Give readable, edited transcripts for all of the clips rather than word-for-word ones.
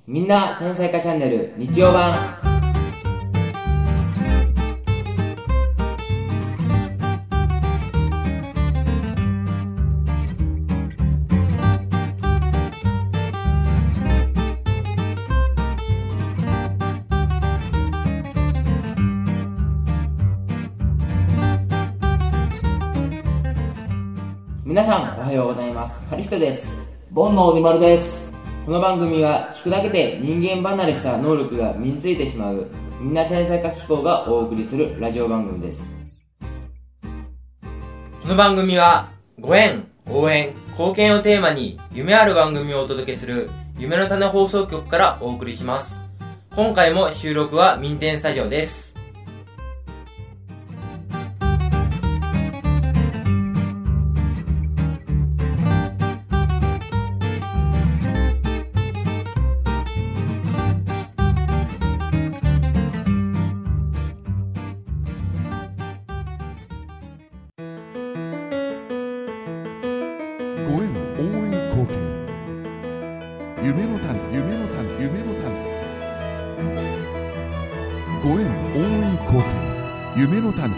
みんな天才化チャンネル日曜版。皆さんおはようございます。ハリヒトです。 ボンの鬼丸です。 この番組は聞くだけで人間離れした能力が身についてしまうみんな天才化機構がお送りするラジオ番組です。この番組はご縁、応援、貢献をテーマに夢ある番組をお届けする夢の種放送局からお送りします。今回も収録は民天スタジオです。 ご縁応援貢献夢の種夢の種夢の種ご縁応援貢献夢の種。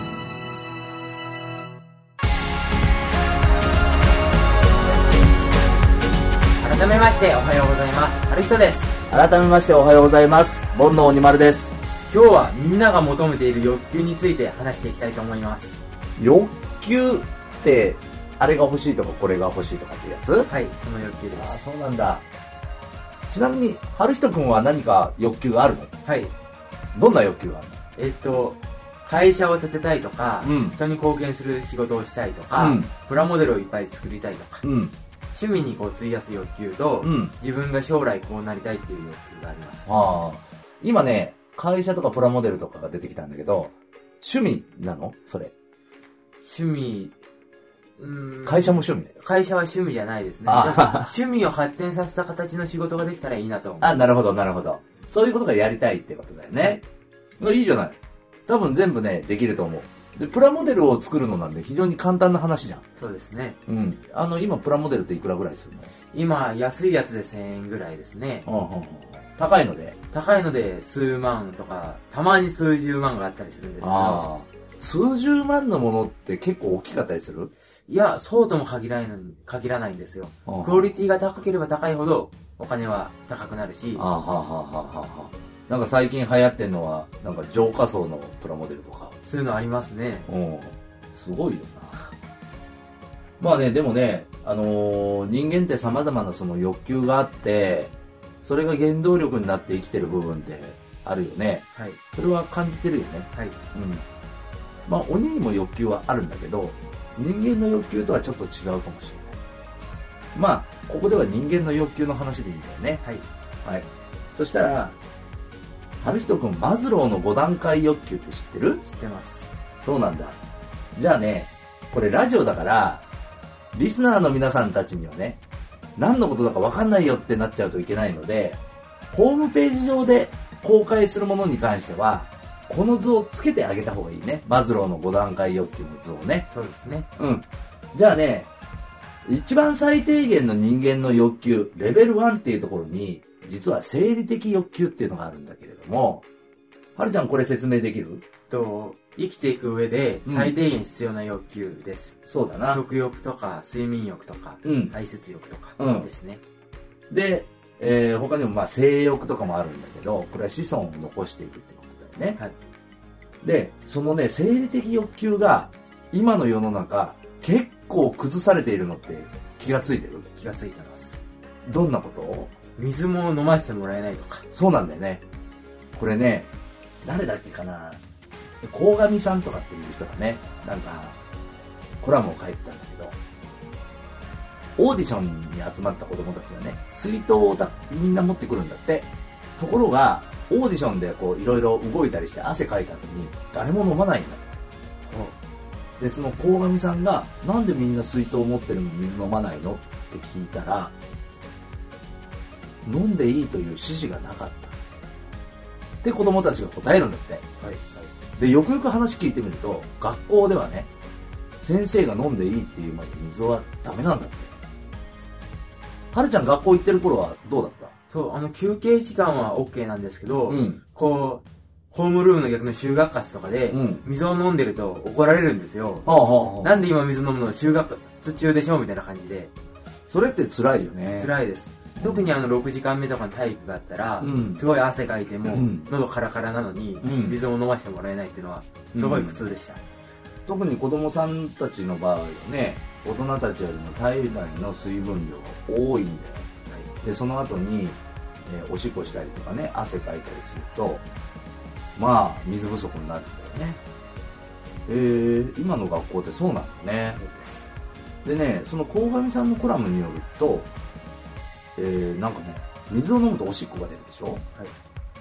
改めましておはようございます。ハルヒトです。 改めましておはようございます。ボンの鬼丸です。 今日はみんなが求めている欲求について話していきたいと思います。 欲求ってあれが欲しいとかこれが欲しいとかってやつ？ はい、その欲求です。 ああ、そうなんだ。ちなみに春人くんは何か欲求があるの？ はい。 どんな欲求があるの？ 会社を建てたいとか、 うん、 人に貢献する仕事をしたいとか、うん、プラモデルをいっぱい作りたいとか、うん、趣味にこう費やす欲求と、うん、自分が将来こうなりたいっていう欲求があります。 ああ、今ね、会社とかプラモデルとかが出てきたんだけど、趣味なの？それ。 趣味、 会社も趣味だよ。 会社は趣味じゃないですね。趣味を発展させた形の仕事ができたらいいなと思う。 あ、なるほど、なるほど。そういうことがやりたいってことだよね。いいじゃない。多分全部ね、できると思う。で、プラモデルを作るのなんで非常に簡単な話じゃん。 そうですね。 うん。今、プラモデルっていくらぐらいするの？ 今、安いやつで1000円ぐらいですね。 高いので？ 高いので数万とか、たまに数十万があったりするんですけど。 数十万のものって結構大きかったりする？ いや、そうとも限らないんですよ。クオリティが高ければ高いほどお金は高くなるし。 なんか最近流行ってんのは、なんか浄化層のプラモデルとか。 そういうのありますね。 すごいよな。まあね、でもね、人間って様々なその欲求があって、それが原動力になって生きてる部分ってあるよね。はい。それは感じてるよね。はい。まあ鬼にも欲求はあるんだけど、人間の欲求とはちょっと違うかもしれない。まあここでは人間の欲求の話でいいんだよね。はい。はい。そしたら、春人くん、マズローの5段階欲求って知ってる？ 知ってます。 そうなんだ。じゃあね、これラジオだから、リスナーの皆さんたちにはね、何のことだか分かんないよってなっちゃうといけないので、ホームページ上で公開するものに関しては、この図をつけてあげた方がいいね。マズローの5段階欲求の図をね。 そうですね。 じゃあね、一番最低限の人間の欲求、レベル1っていうところに、実は生理的欲求っていうのがあるんだけれども、はるちゃんこれ説明できる？ 生きていく上で最低限必要な欲求です。 そうだな。 食欲とか睡眠欲とか、排泄欲とかですね。 で、他にもまあ性欲とかもあるんだけど、これは子孫を残していくってことだよね。はい。で、そのね、生理的欲求が今の世の中結構崩されているのって気がついてる？ 気がついてます。 どんなことを？ 水も飲ませてもらえないとか。 そうなんだよね。これね、誰だっけかな、鴻上さんとかっていう人がね、なんかコラムを書いてたんだけど、オーディションに集まった子供たちがね、水筒をみんな持ってくるんだって。ところがオーディションでこういろいろ動いたりして汗かいた後に誰も飲まないんだ。で、その鴻上さんが、なんでみんな水筒を持ってるのに水飲まないのって聞いたら、飲んでいいという指示がなかったで子供たちが答えるんだって。はいはい、でよくよく話聞いてみると、学校ではね、先生が飲んでいいっていうまで水はダメなんだって。はるちゃん学校行ってる頃はどうだった？ そう、休憩時間は OK なんですけど、 うん。 こう、ホームルームの逆の就学活とかで、 うん水を飲んでると怒られるんですよ。 はあはあはあ。 なんで今水飲むの就学中でしょみたいな感じで。 それって辛いよね。 辛いです。特に6時間目とかの体育があったら、 うんすごい汗かいても、 うん喉カラカラなのに、 うん水を飲ませてもらえないっていうのは、すごい苦痛でした。 特に子供さんたちの場合はね、大人たちよりも体内の水分量が多いんだよ。で、その後に、おしっこしたりとかね、汗かいたりすると、まあ、水不足になるんだよね。今の学校ってそうなんだね。でね、その鴻上さんのコラムによると、なんかね、水を飲むとおしっこが出るでしょ、はい、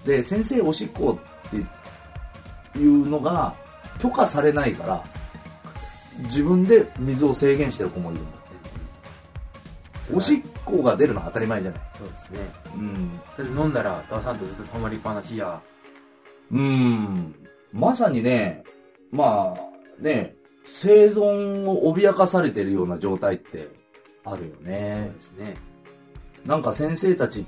で、先生おしっこっていうのが許可されないから、自分で水を制限してる子もいるんだって。おしっこが出るのは当たり前じゃない。 そうですね。 うん。 だって飲んだら出さんとずっと溜まりっぱなしや。 まさにね、まあね、生存を脅かされてるような状態ってあるよね。 そうですね。 なんか先生たちって、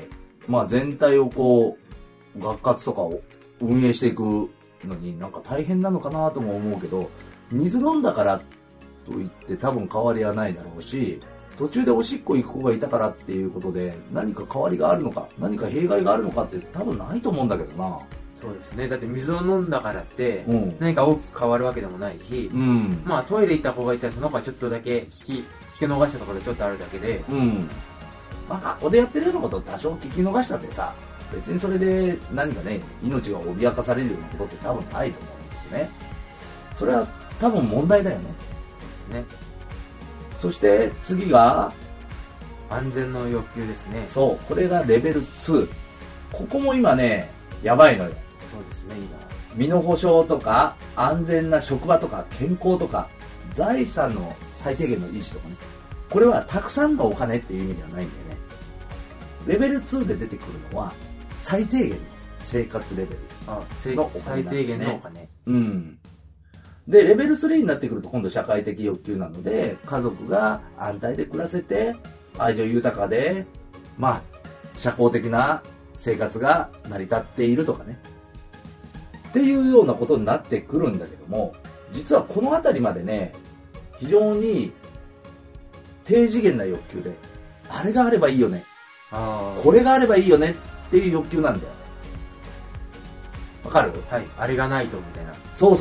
まあ全体をこう、学活とかを運営していくのになんか大変なのかなとも思うけど、水飲んだからといって多分変わりはないだろうし、途中でおしっこ行く子がいたからっていうことで何か変わりがあるのか、何か弊害があるのかって多分ないと思うんだけどな。 そうですね。だって水を飲んだからって、 うん、 何か大きく変わるわけでもないし、 うん、 まあトイレ行った子がいたらその子はちょっとだけ聞き逃したところでちょっとあるだけで、 うん。まあ学校でやってるようなことを多少聞き逃したってさ、別にそれで何かね、命が脅かされるようなことって多分ないと思うんですよね。それは多分問題だよね。 ですね。 そして次が安全の欲求ですね。 そう、これがレベル2。ここも今ね、やばいのよ。 そうですね、今。 身の保障とか、安全な職場とか、健康とか、財産の最低限の維持とかね。これはたくさんのお金っていう意味ではないんだよね。レベル2で出てくるのは、最低限の生活レベルのお金、ね。 最低限のお金。 うん。で、レベル3になってくると今度社会的欲求なので、家族が安泰で暮らせて、愛情豊かで、まあ、社交的な生活が成り立っているとかね。っていうようなことになってくるんだけども、実はこのあたりまでね、非常に低次元な欲求で、あれがあればいいよね。これがあればいいよねっていう欲求なんだよ。わかる？ はい。あれがないとみたいな。 そう。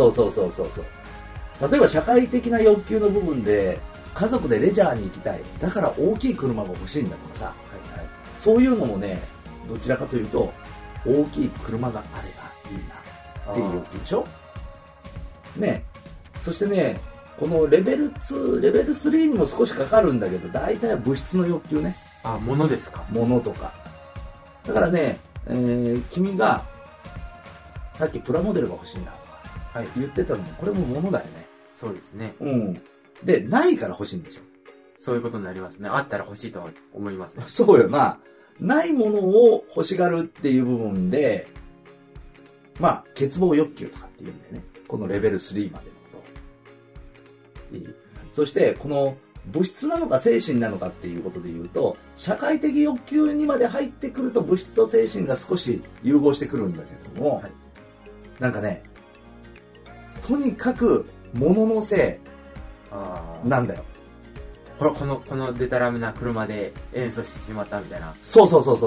例えば社会的な欲求の部分で、家族でレジャーに行きたい。だから大きい車が欲しいんだとかさ。はいはい。そういうのもね、どちらかというと、大きい車があればいいなっていう欲求でしょ？ね。そしてね、このレベル2、レベル3にも少しかかるんだけど、大体は物質の欲求ね。 あ、物ですか？ 物とか。だからね、君が、さっきプラモデルが欲しいなとか、はい、言ってたのも、これも物だよね。 そうですね。 うん。で、ないから欲しいんでしょ。 そういうことになりますね。あったら欲しいとは思いますね。 そうよな。ないものを欲しがるっていう部分で、まあ、欠乏欲求とかっていうんだよね。このレベル3までのこと。そして、この物質なのか精神なのかっていうことで言うと、社会的欲求にまで入ってくると物質と精神が少し融合してくるんだけども、はい、なんかね、とにかく物のせいなんだよ。 このデタラメな車で演奏してしまったみたいな。 そう。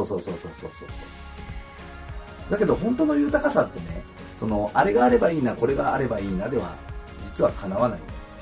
だけど本当の豊かさってね、そのあれがあればいいな、これがあればいいなでは実は叶わない。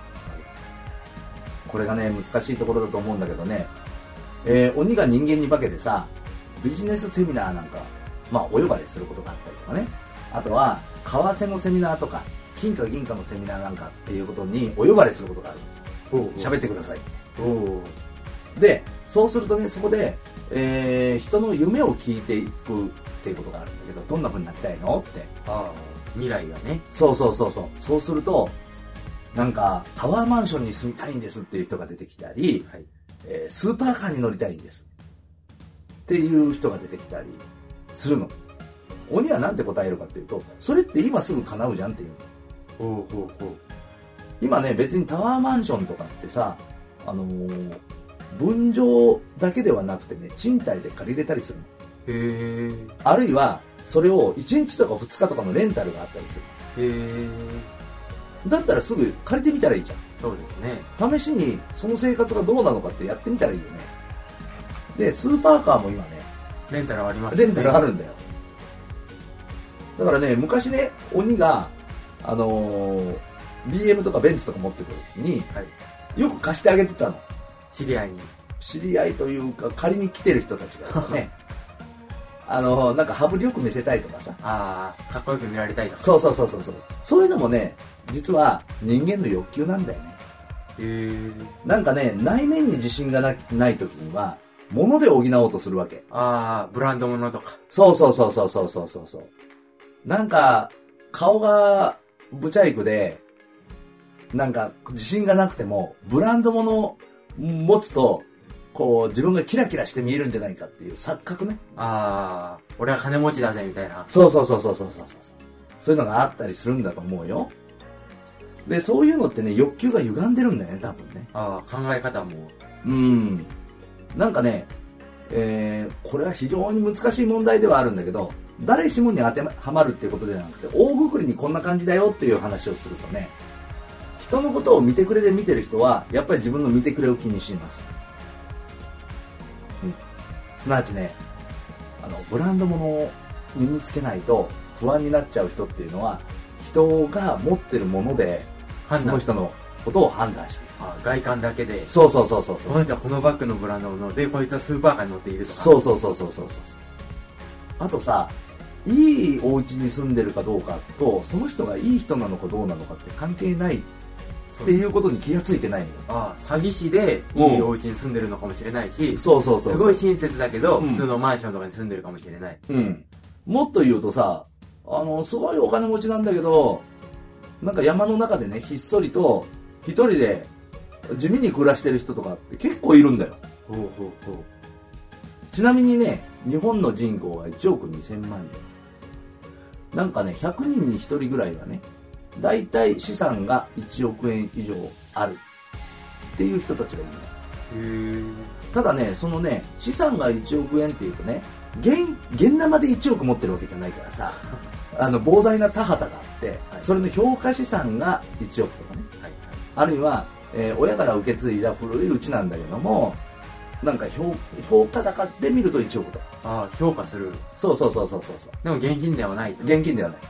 これがね、難しいところだと思うんだけどね、鬼が人間に化けてさ、ビジネスセミナーなんか、まあお呼ばれすることがあったりとかね、あとは為替のセミナーとか金貨銀貨のセミナーなんかっていうことにお呼ばれすることがある。喋ってください。で、そうするとね、そこで、人の夢を聞いていくっていうことがあるんだけど、どんな風になりたいのって。 未来がね。 そう。そうすると、なんかタワーマンションに住みたいんですっていう人が出てきたり、はい、スーパーカーに乗りたいんですっていう人が出てきたりするの。鬼はなんて答えるかっていうと、それって今すぐ叶うじゃんっていうの。今ね、別にタワーマンションとかってさ、 分譲だけではなくてね、賃貸で借りれたりするの。 へえ。 あるいはそれを1日とか2日とかのレンタルがあったりする。 へえ。 だったらすぐ借りてみたらいいじゃん。 そうですね。 試しにその生活がどうなのかってやってみたらいいよね。でスーパーカーも今ねレンタルありますね。 レンタルあるんだよ。だからね、昔ね、鬼がBM とかベンツとか持ってくる時に、 はい、 よく貸してあげてたの。 知り合いに。 知り合いというか借りに来てる人たちがねなんか羽振りよく見せたいとかさ、 ああ、かっこよく見られたいとか。 そうそういうのもね、実は人間の欲求なんだよね。 へえ。 なんかね、内面に自信がない時には物で補おうとするわけ。 ああ、ブランド物とか。 そうなんか顔がブチャイクで、なんか自信がなくてもブランド物を持つとこう自分がキラキラして見えるんじゃないかっていう錯覚ね。 ああ、俺は金持ちだぜみたいな。 そうそういうのがあったりするんだと思うよ。でそういうのってね、欲求が歪んでるんだよね、多分ね。 ああ、考え方も。 なんかね、これは非常に難しい問題ではあるんだけど、誰しもに当てはまるっていうことではなくて、大ぐくりにこんな感じだよっていう話をするとね、人のことを見てくれで見てる人はやっぱり自分の見てくれを気にします。すなわちね、ブランド物を身につけないと不安になっちゃう人っていうのは、人が持ってるものでその人のことを判断している。 外観だけで。 そうこの人はこのバッグのブランド物で、こいつはスーパーカーに乗っているとか。 そうあとさ、いいお家に住んでるかどうかと、その人がいい人なのかどうなのかって関係ないっていうことに気がついてないのよ。 詐欺師でいいお家に住んでるのかもしれないし、 そうすごい親切だけど、普通のマンションとかに住んでるかもしれない。 もっと言うとさ、すごいお金持ちなんだけど、なんか山の中でね、ひっそりと一人で地味に暮らしてる人とかって結構いるんだよ。ちなみにね、日本の人口は1億2000万人。なんかね、100人に1人ぐらいはね、だいたい資産が1億円以上あるっていう人たちがいる。ただね、そのね、資産が1億円っていうとね、現生で1億持ってるわけじゃないからさ、膨大な田畑があって、それの評価資産が1億とかね、あるいは、親から受け継いだ古い家なんだけども、なんか評価高で見ると1億と。 評価する。 そうでも現金ではないと。 現金ではない。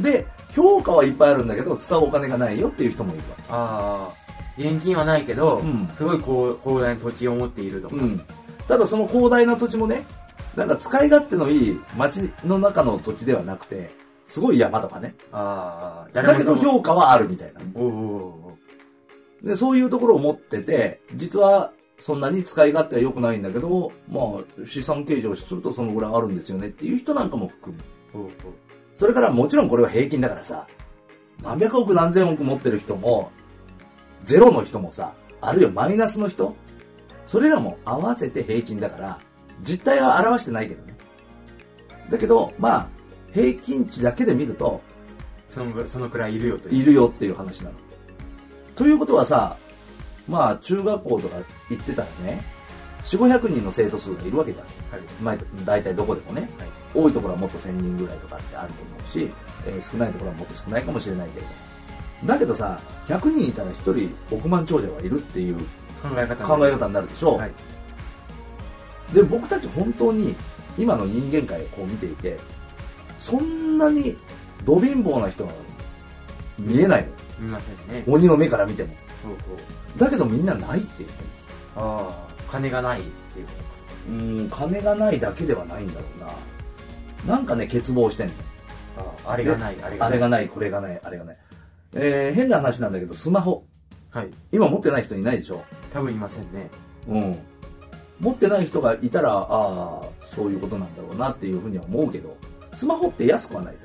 で、評価はいっぱいあるんだけど使うお金がないよっていう人もいるわけ。現金はないけど、すごい広大な土地を持っているとか。 ただその広大な土地もね、なんか使い勝手のいい町の中の土地ではなくて、すごい山とかね。だけど評価はあるみたいな、ね。でそういうところを持ってて、実はそんなに使い勝手は良くないんだけど、まあ資産計上するとそのぐらいあるんですよねっていう人なんかも含む。それからもちろんこれは平均だからさ、何百億何千億持ってる人も、ゼロの人もさ、あるいはマイナスの人、それらも合わせて平均だから、実態は表してないけどね。だけど、まあ、平均値だけで見ると、 そのくらいいるよという。いるよっていう話なの。ということはさ、まあ、中学校とか行ってたらね、4、500人の生徒数がいるわけじゃん。まあ、大体どこでもね。多いところはもっと1000人ぐらいとかってあると思うし、少ないところはもっと少ないかもしれないけれど。だけどさ、100人いたら1人億万長者はいるっていう考え方になるでしょ。で、僕たち本当に今の人間界をこう見ていて、そんなにど貧乏な人は見えないの。 見ませんね。 鬼の目から見ても。だけどみんなないって言ってる。 金がないっていうことか。 金がないだけではないんだろうな。なんかね、欠乏してんの。 あれがない、 あれがない、これがない、あれがない。変な話なんだけど、スマホ。今持ってない人いないでしょ。 多分いませんね。 持ってない人がいたら、そういうことなんだろうなっていうふうには思うけど、スマホって安くはないぜ。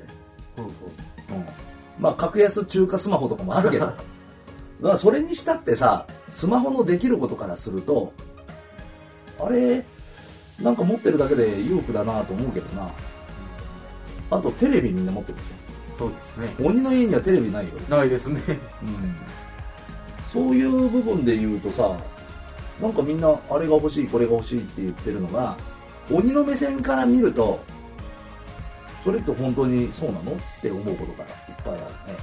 まあ、格安中華スマホとかもあるけど、だからそれにしたってさ、スマホのできることからすると、あれ、なんか持ってるだけで裕福だなと思うけどな。あとテレビみんな持ってるでしょ。そうですね。 鬼の家にはテレビないよ。 ないですね。 そういう部分で言うとさ、 なんかみんなあれが欲しいこれが欲しいって言ってるのが鬼の目線から見るとそれって本当にそうなのって思うことがいっぱいあるね。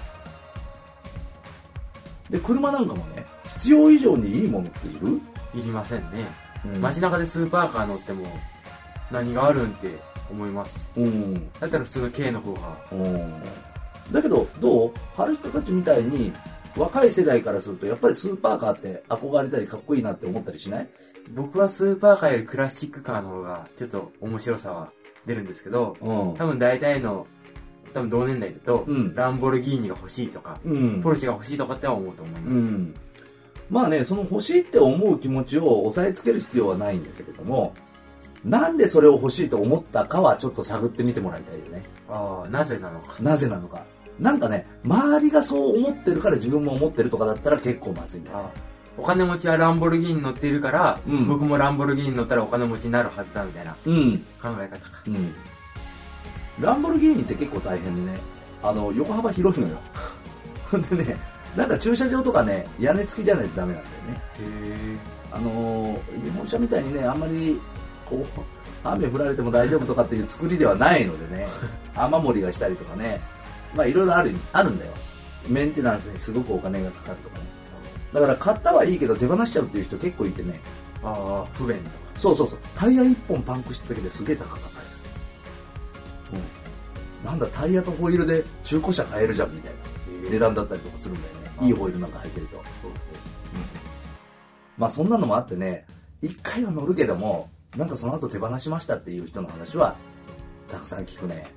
で車なんかもね必要以上にいいものっている？ いりませんね、 うん、 街中でスーパーカー乗っても何があるんって思います、 うん、 だったら普通の軽の方が、 うん、だけどどう春人たちみたいに若い世代からするとやっぱりスーパーカーって憧れたりかっこいいなって思ったりしない？ 僕はスーパーカーよりクラシックカーの方がちょっと面白さは出るんですけど、 うん、 多分大体の多分同年代だと、 うん、 ランボルギーニが欲しいとか、うん、ポルシェが欲しいとかって思うと思います、うん、 まあねその欲しいって思う気持ちを抑えつける必要はないんだけれどもなんでそれを欲しいと思ったかはちょっと探ってみてもらいたいよね。 ああ、なぜなのか。 なぜなのか。なんかね周りがそう思ってるから自分も思ってるとかだったら結構まずいんだよね。 お金持ちはランボルギーニに乗っているから、 うん、 僕もランボルギーニに乗ったらお金持ちになるはずだみたいな、考え方か、 うん、ランボルギーニって結構大変でね横幅広いのよでねなんか駐車場とかね屋根付きじゃないとダメなんだよね。日本車みたいにねあんまりこう雨降られても大丈夫とかっていう作りではないのでね雨漏りがしたりとかねまあいろいろあるんだよ。メンテナンスにすごくお金がかかるとかね。だから買ったはいいけど手放しちゃうっていう人結構いてね。 ああ、不便とか。 そうタイヤ1本パンクしただけですげえ高かったりする、なんだタイヤとホイールで中古車買えるじゃんみたいな値段だったりとかするんだよね。いいホイールなんか入ってると、まあそんなのもあってね1回は乗るけどもなんかその後手放しましたっていう人の話はたくさん聞くね。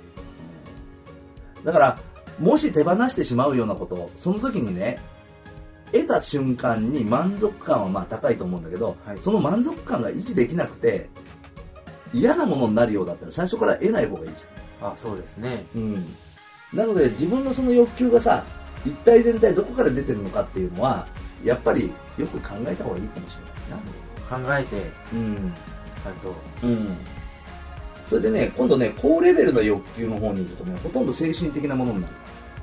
だからもし手放してしまうようなことその時にね得た瞬間に満足感はまあ高いと思うんだけど、はい、その満足感が維持できなくて嫌なものになるようだったら最初から得ない方がいいじゃん。あ、そうですね、 なので自分のその欲求がさ一体全体どこから出てるのかっていうのはやっぱりよく考えた方がいいかもしれないな。 考えてちゃんとそれでね今度ね高レベルの欲求の方に行くとねほとんど精神的なものになる、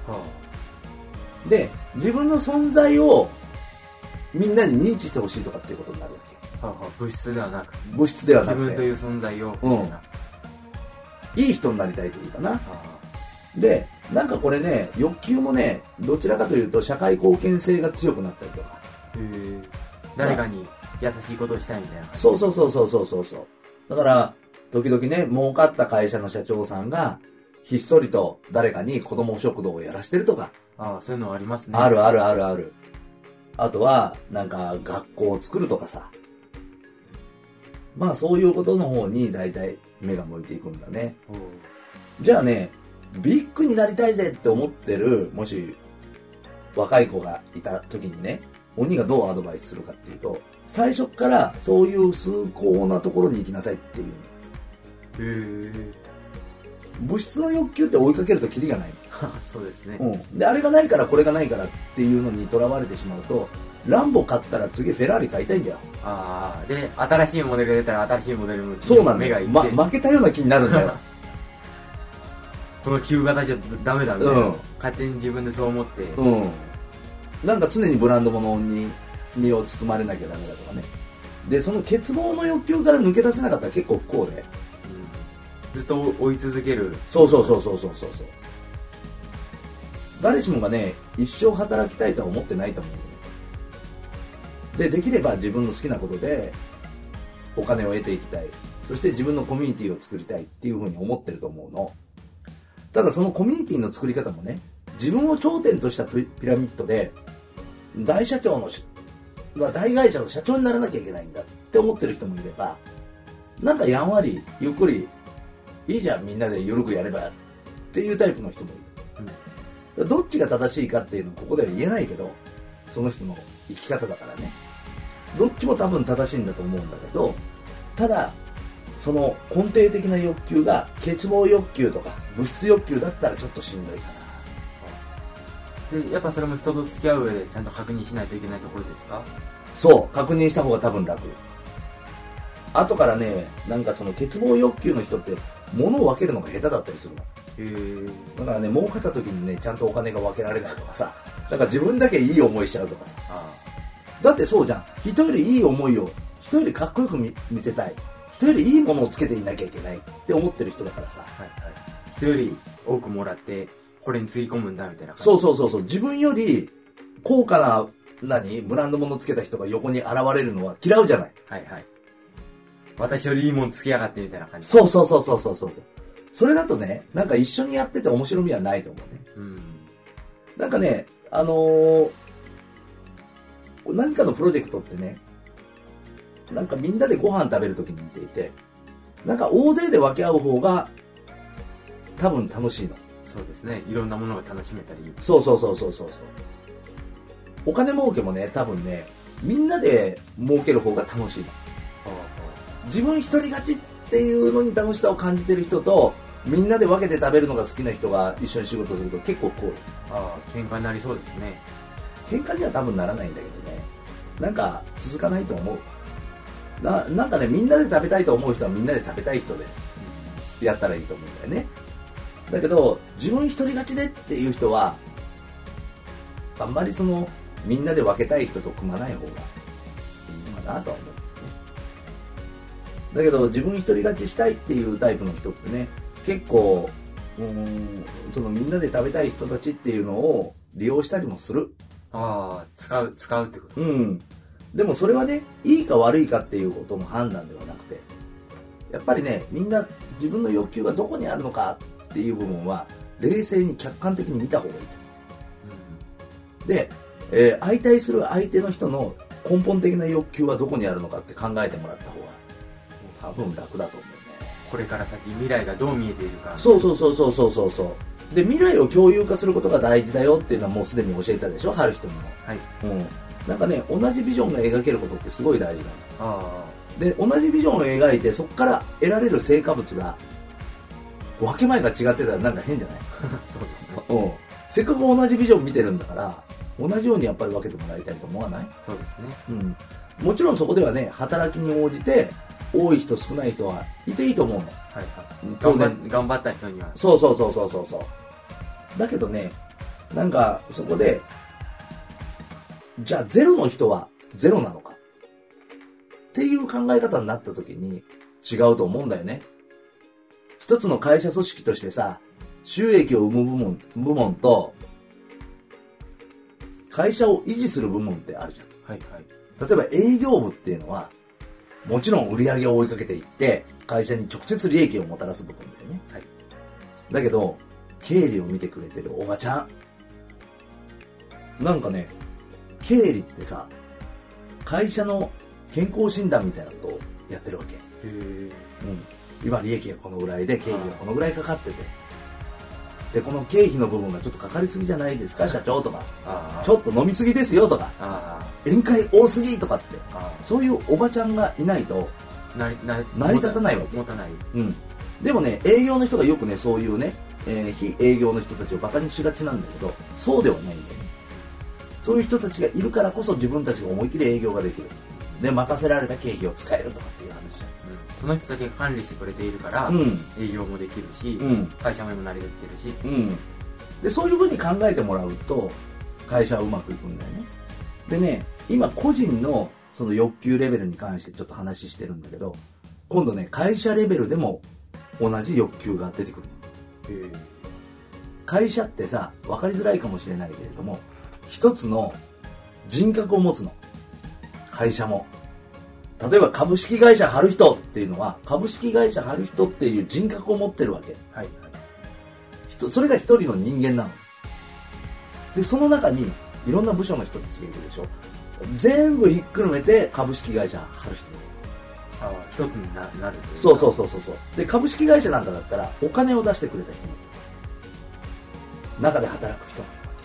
で自分の存在をみんなに認知してほしいとかっていうことになるわけ、 物質ではなく自分という存在を、 いい人になりたいというかな。でなんかこれね欲求もねどちらかというと社会貢献性が強くなったりとか誰かに優しいことをしたいみたいな。 そうだから時々ね儲かった会社の社長さんがひっそりと誰かに子供食堂をやらしてるとか。 そういうのありますね。 ある。あとはなんか学校を作るとかさ、まあそういうことの方に大体目が向いていくんだね。じゃあねビッグになりたいぜって思ってるもし若い子がいた時にね鬼がどうアドバイスするかっていうと最初からそういう崇高なところに行きなさいっていう。物質の欲求って追いかけるとキリがないそうですね、 であれがないからこれがないからっていうのにとらわれてしまうとランボ買ったら次フェラーリ買いたいんだよ。 で新しいモデルが出たら新しいモデルのそうなんだよ、負けたような気になるんだよこの旧型じゃダメだみたいな、勝手に自分でそう思って、 なんか常にブランド物に身を包まれなきゃダメだとかね。でその欠乏の欲求から抜け出せなかったら結構不幸で、 ずっと追い続ける。 そう誰しもがね一生働きたいとは思ってないと思う。できれば自分の好きなことでお金を得ていきたい、そして自分のコミュニティを作りたいっていうふうに思ってると思うの。ただそのコミュニティの作り方もね自分を頂点としたピラミッドで大社長の大会社の社長にならなきゃいけないんだって思ってる人もいれば、なんかやんわりゆっくりいいじゃんみんなでゆるくやればっていうタイプの人もいる、どっちが正しいかっていうのはここでは言えないけどその人の生き方だからねどっちも多分正しいんだと思うんだけど、ただその根底的な欲求が欠乏欲求とか物質欲求だったらちょっとしんどいかな。でやっぱそれも人と付き合う上でちゃんと確認しないといけないところですか？ そう確認した方が多分楽。後からねなんかその欠乏欲求の人って物を分けるのが下手だったりするの。だからね儲かった時にねちゃんとお金が分けられないとかさ、なんか自分だけいい思いしちゃうとかさ、 だってそうじゃん。人よりいい思いを、人よりかっこよく見せたい。人よりいいものをつけていなきゃいけないって思ってる人だからさ。 はいはい。人より多くもらって、これにつぎ込むんだみたいな感じ。 そう。自分より高価な、ブランド物つけた人が横に現れるのは嫌うじゃない。 はいはい。私よりいいもんつけやがってみたいな感じ。 そう。それだとね、なんか一緒にやってて面白みはないと思うね。 うん。 なんかね、何かのプロジェクトってね、なんかみんなでご飯食べるときに見ていて、なんか大勢で分け合う方が多分楽しいの。 そうですね。いろんなものが楽しめたり。 そう。お金儲けもね、多分ね、みんなで儲ける方が楽しいの。自分一人勝ちっていうのに楽しさを感じてる人と、みんなで分けて食べるのが好きな人が一緒に仕事すると結構こう。 喧嘩になりそうですね。 喧嘩には多分ならないんだけどね。なんか続かないと思う。なんかね、みんなで食べたいと思う人はみんなで食べたい人でやったらいいと思うんだよね。だけど自分一人勝ちでっていう人はあんまりみんなで分けたい人と組まない方がいいのかなとは思う、ね。だけど自分一人勝ちしたいっていうタイプの人ってね、結構みんなで食べたい人たちっていうのを利用したりもする。 使うってこと。 でもそれはね、いいか悪いかっていうことの判断ではなくて、やっぱりね、みんな自分の欲求がどこにあるのかっていう部分は冷静に客観的に見た方がいいと。で、相対する相手の人の根本的な欲求はどこにあるのかって考えてもらった方が多分楽だと思うね。 これから先未来がどう見えているか。 そう。で、未来を共有化することが大事だよっていうのはもうすでに教えたでしょ、春人にも。 はい。 なんかね、同じビジョンが描けることってすごい大事なの。で、同じビジョンを描いて、そこから得られる成果物が分け前が違ってたらなんか変じゃない？ そうですね。 せっかく同じビジョン見てるんだから、同じようにやっぱり分けてもらいたいと思わない？ そうですね。 もちろんそこではね、働きに応じて多い人少ない人はいていいと思うの。 当然頑張った人には。 そう。だけどね、なんかそこでじゃあゼロの人はゼロなのかっていう考え方になった時に違うと思うんだよね。一つの会社組織としてさ、収益を生む部門と会社を維持する部門ってあるじゃん。例えば営業部っていうのはもちろん売り上げを追いかけていって会社に直接利益をもたらす部分だよね。だけど経理を見てくれてるおばちゃんなんかね、経理ってさ、会社の健康診断みたいなことをやってるわけ。今利益がこのぐらいで経費がこのぐらいかかってて、でこの経費の部分がちょっとかかりすぎじゃないですか社長とか、ちょっと飲みすぎですよとか、宴会多すぎとかって、そういうおばちゃんがいないと成り立たないわけ。 持たない。 でもね、営業の人がよくね、そういうね、非営業の人たちをバカにしがちなんだけど、そうではないんだよね。そういう人たちがいるからこそ自分たちが思い切り営業ができる。で、任せられた経費を使えるとかっていう話じゃん。 その人たちが管理してくれているから、営業もできるし、会社も成り立ってるし、 で、そういうふうに考えてもらうと会社はうまくいくんだよね。でね、今個人のその欲求レベルに関してちょっと話してるんだけど、今度ね、会社レベルでも同じ欲求が出てくる。会社ってさ、分かりづらいかもしれないけれども、一つの人格を持つの。会社も。例えば株式会社春人っていうのは、株式会社春人っていう人格を持ってるわけ。それが一人の人間なの。で、その中にいろんな部署の人たちがいるでしょ。全部ひっくるめて株式会社春人。 一つになる。 そう。で、株式会社なんかだったらお金を出してくれた人、中で働く人、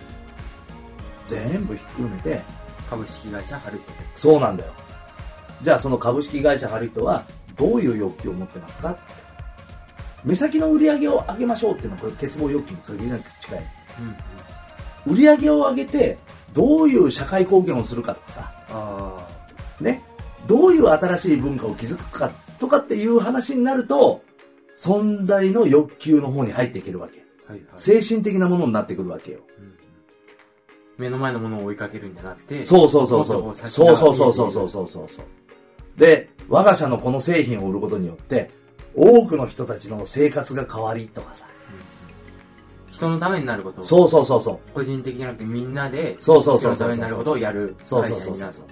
全部ひっくるめて株式会社春人。 そうなんだよ。じゃあその株式会社春人はどういう欲求を持ってますか。目先の売り上げを上げましょうっていうのはこれ欠乏欲求に限りなく近い。売り上げを上げてどういう社会貢献をするかとかさ、ね、どういう新しい文化を築くかとかっていう話になると、存在の欲求の方に入っていけるわけ。精神的なものになってくるわけよ。 目の前のものを追いかけるんじゃなくて、 そうそうそうそう。 もっとこう先そうが見えている。 そうそうそうそうそうそう。で、我が社のこの製品を売ることによって、多くの人たちの生活が変わりとかさ。 人のためになることを。 そうそうそうそう。 個人的じゃなくてみんなで、 そうそうそうそう。 人のためになることをやる会社になる。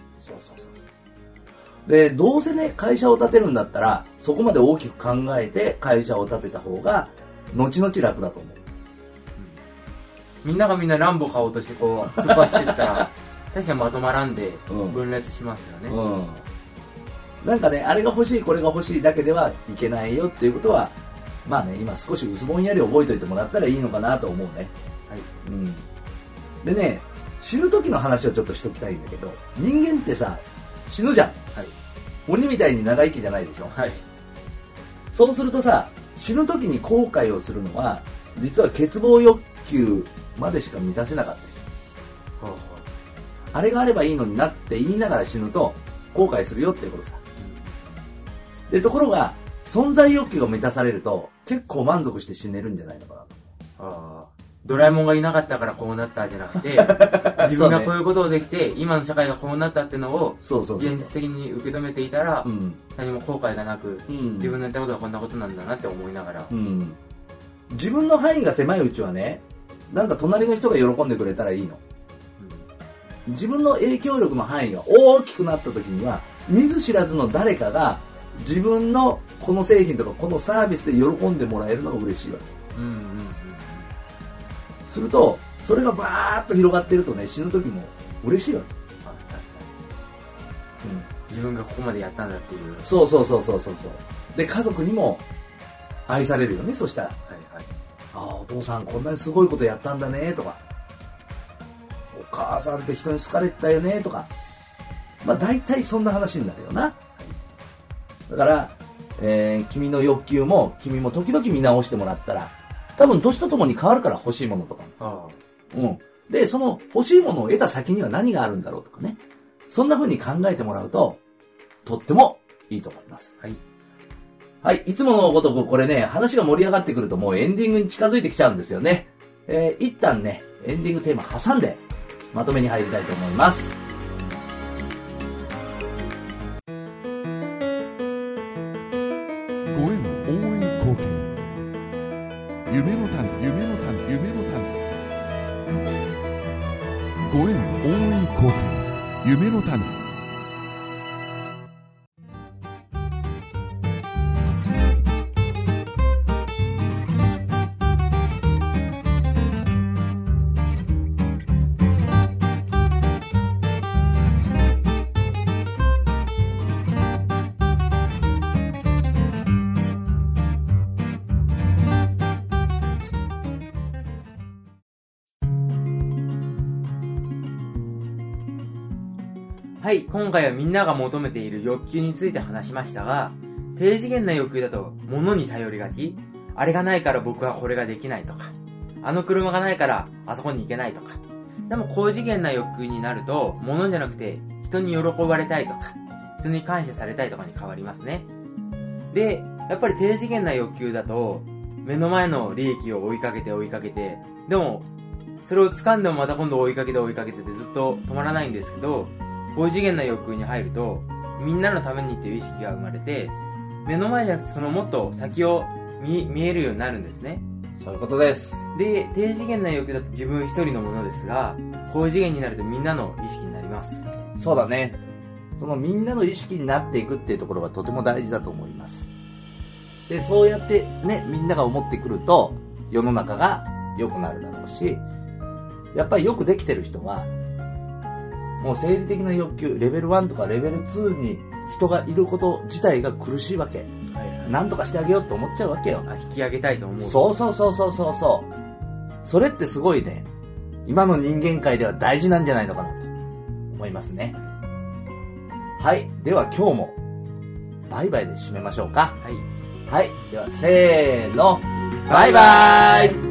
で、どうせね、会社を建てるんだったら、そこまで大きく考えて会社を建てた方が、後々楽だと思う。 みんながみんなランボ買おうとしてこう、突っ走ってったら、確かにまとまらんで、分裂しますよね。 なんかね、あれが欲しい、これが欲しいだけではいけないよっていうことは、まあね、今少し薄ぼんやり覚えておいてもらったらいいのかなと思うね。 はい。 うん。でね、死ぬ時の話をちょっとしときたいんだけど、人間ってさ、死ぬじゃん。 はい。 鬼みたいに長生きじゃないでしょ。 はい。 そうするとさ、死ぬ時に後悔をするのは、実は欠乏欲求までしか満たせなかったりします。あれがあればいいのになって言いながら死ぬと、後悔するよっていうことさ。で、ところが、存在欲求が満たされると、結構満足して死ねるんじゃないのかなと。 ああ。ドラえもんがいなかったからこうなったじゃなくて、自分がこういうことをできて、今の社会がこうなったっていうのを、現実的に受け止めていたら、何も後悔がなく、自分のやったことはこんなことなんだなって思いながら。 自分の範囲が狭いうちはね、なんか隣の人が喜んでくれたらいいの。自分の影響力の範囲が大きくなった時には、見ず知らずの誰かが、自分のこの製品とかこのサービスで喜んでもらえるのが嬉しいわけ。すると、それがバーッと広がってるとね、死ぬ時も嬉しいわけ。 自分がここまでやったんだっていう。 そう。で、家族にも愛されるよね、そしたら。ああ、お父さんこんなにすごいことやったんだね、とか。お母さんって人に好かれてたよね、とか。まあ大体そんな話になるよな。だから、君の欲求も君も時々見直してもらったら、多分年とともに変わるから欲しいものとか。で、その欲しいものを得た先には何があるんだろうとかね。そんな風に考えてもらうと、とってもいいと思います。はい。いつものごとくこれね、話が盛り上がってくるともうエンディングに近づいてきちゃうんですよね。一旦ね、エンディングテーマ挟んで、まとめに入りたいと思います。 ご縁応援貢献、夢の種、夢の種、夢の種。ご縁応援貢献、夢の種。 はい、今回はみんなが求めている欲求について話しましたが、低次元な欲求だと物に頼りがち、あれがないから僕はこれができないとか、あの車がないからあそこに行けないとか。でも高次元な欲求になると、物じゃなくて人に喜ばれたいとか、人に感謝されたいとかに変わりますね。で、やっぱり低次元な欲求だと、目の前の利益を追いかけて、でも、それを掴んでもまた今度追いかけてってずっと止まらないんですけど、高次元な欲求に入ると、みんなのためにっていう意識が生まれて、目の前じゃなくてそのもっと先を見えるようになるんですね。 そういうことです。 で、低次元な欲求だと自分一人のものですが、高次元になるとみんなの意識になります。 そうだね。そのみんなの意識になっていくっていうところがとても大事だと思います。で、そうやってね、みんなが思ってくると、世の中が良くなるだろうし、やっぱりよくできてる人は、もう生理的な欲求、レベル1とかレベル2に人がいること自体が苦しいわけ。なんとかしてあげようって思っちゃうわけよ。 引き上げたいと思う。 そう。それってすごいね、今の人間界では大事なんじゃないのかなと思いますね。はい。では今日も、バイバイで締めましょうか。はい。ではせーの、バイバイ。